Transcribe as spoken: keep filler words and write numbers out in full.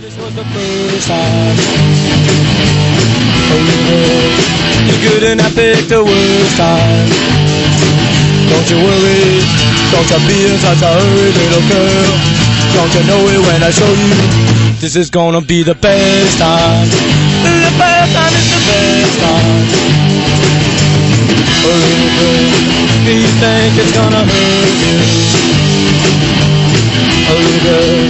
This was the first time. Oh, you're good and I picked the worst time. Don't you worry, don't you be in such a hurry, little girl. Don't you know it when I show you? This is gonna be the best time. The best time is the best time. Oh, little girl, do you think it's gonna hurt you? Oh, little girl.